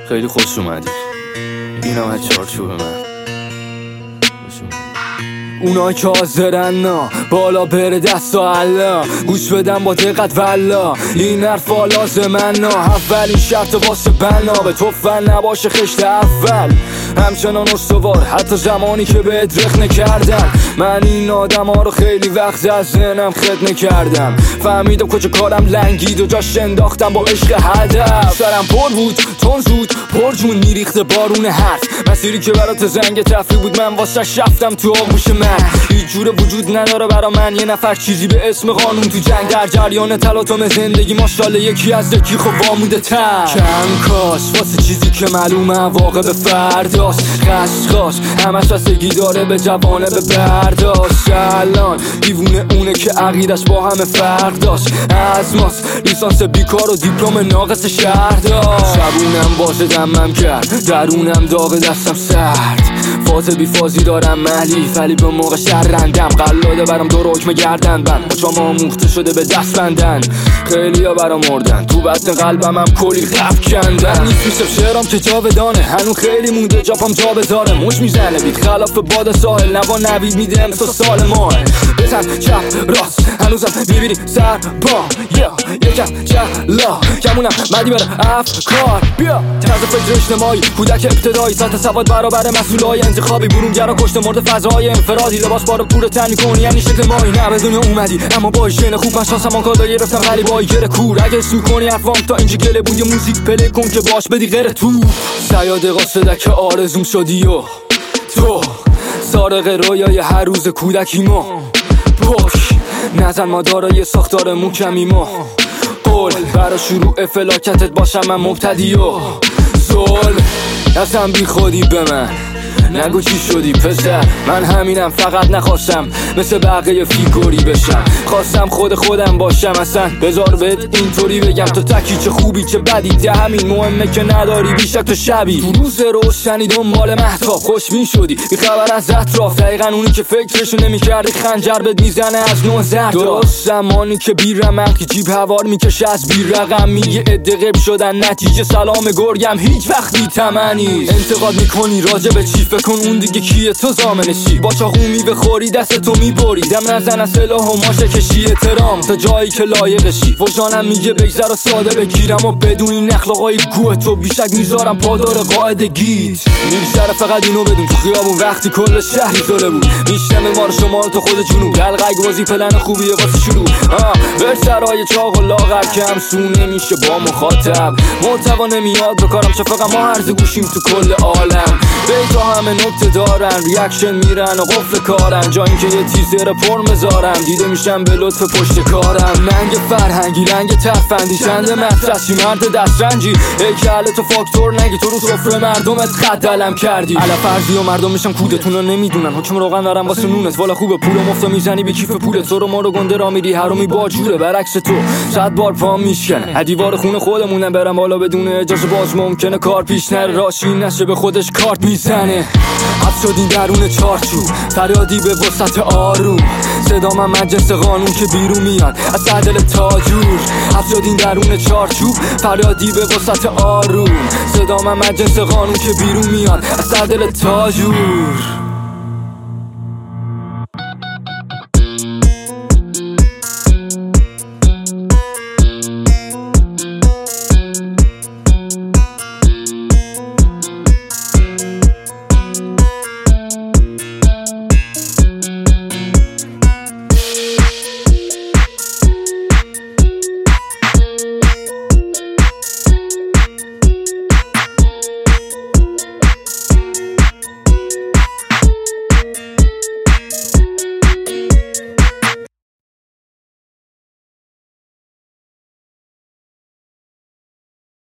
خیلی خوش اومدی. اینم از چارچوب من. اونا که حاضرن نا بالا بره دستا الله، گوش بدن با دقت والله این حرفا لازمن نا. اولین شرط واسه بنا به تو فن نباشه خشت اول، همچنان استوار حتی زمانی که بهت رخ نکردن. من این آدم ها رو خیلی وقت از ذهنم خط نکردم، فهمیدم کجا کارم لنگید و جاش انداختم با عشق هدف. سرم پر بود تون زود پر جون میریخته بارون حرف، مسیری که برات زنگ تفریح بود من واسه شفتم تو آغوش من. هیچ جور وجود نداره برا من یه نفر چیزی به اسم قانون تو جنگ، در جریان تلاطم زندگی ماشاءالله یکی از دکی خب واموده تر. کم کاش واسه چیزی که معلومه واقع به فرداست، خشخاش همش بستگی داره به جوانه به برداشت. الان دیوونه اونه که عقیدش با همه فرق داشت، از ماست لیسانس بیکار و دیپلم ناقص شهر داشت. شبونم باشه دمم کرد درونم داغ دستم سرد، فاز بی فازی دارم ملیف ولی به موقع شرندم. قلاده برام دور حکم گردن بند، بچام آموخته شده به دست بندن. خیلی ها برام مردن تو بطن قلبم هم کلی غف کندن. نیست میشه شعرام که جاودانه، هنو خیلی مونده جاپام جا بذاره. موش میزنه بیت خلاف باد ساحل، نوا نوید میده امسا سال ماه. بزن چپ راست هنوزم میبینی سر با یکم چلا کمونم مدی بره افکار. بیا طرز فکر اجتماعی کودک ابتدایی، سطح سواد برابر مسئولای انتخابی. برونگرا کشته مرد فضای انفرادی، لباس بارو پور تن میکنی یعنی شکل مایی. نه به دنیا اومدی اما با ایشن خوب من شانسم آن کالا گرفتم غریبایی گره کور. اگه اسم میکنی حرفام تا اینجا گله بود یه موزیک پلی کن که باش بدی غیر تو. سیاد قاصده که آرزوم شدی و تو سارق رویای هر روز کودکی ما. پاش نزن ما دارای ساختار محکمی ما، قول برا شروع فلاکتت باشم من مبتدی و زول. نزن بی خودی به من نگو چی شدی پسر، من همینم فقط نخواستم مثل بقیه فیگوری بشم. خواستم خودم باشم اصلا بذار بهت اینطوری بگم تو تکی چه خوبی چه بدی، ده همین مهمه که نداری بیشک تو شبی. تو روز روشنی دنبال مهتاب خوشبین شدی بی خبر از اطراف، دقیقا اونی که فکرشو نمی‌کردی خنجر بهت میزنه از نوع زهر. درست زمانی که بیرمق که جیب هوار میکشه از بی رقم، میگه عده غیب شدن نتیجه سلام گرگم هیچ وقت بی تمنی. انتقاد میکنی راجع به چی کن اون دیگه کیه تو زامنشی، با چاقو میبخوری دست تو میبری. دم نزن از سلاح و ماشه کشی احترام تا جایی که لایقشی. وجانم میگه بگذر و ساده بگیرم و بدون این اخلاقای گوه تو بیشک میذارم پادار قاعدگیت. میگذره فقط اینو بدون تو خیابون وقتی کل شهری زله بود میشنم ما رو شما تو خود جنوب. دلقای بازی پلن خوبیه واسه شروع بر سرای چاق و لاغر کم سونه میشه با مخاطب. محتوا نمیاد بکارم چفقم ما هرز گوشیم تو کل عالم. بیتا همه نکته دارن ریاکشن میرن و قفل کارن، جا اینکه یه تیزر پر مزارم دیده میشم به لطف پشت کارم. ننگ فرهنگی رنگ تفندی چند مدرسی مرد دسترنجی، هیکل تو فاکتور نگی تو رو سفره مردمت خط علم کردی. علا فرضی و مردم میشن کودتون رو نمیدونن، حکم روغن دارم واسه نونت والا خوبه پول مفت میزنی به کیف پولت. تو رو ما رو گنده را میری حرومی با جوره برعکس تو 100 بار پام میشکنه. دیوار خونه خودمونم برم بالا بدون اجازه باز ممکنه کار پیش نره، راشی نشه به خودش کارت میزنه. حبس شدیم درون چارچوب فریادی به وسط آروم، صدا من مجلس قانون که بیرون میاد از دل تاجور. حبس شدیم درون چارچوب فریادی به وسط آروم، صدا من مجلس قانون که بیرون میاد از دل تاجور.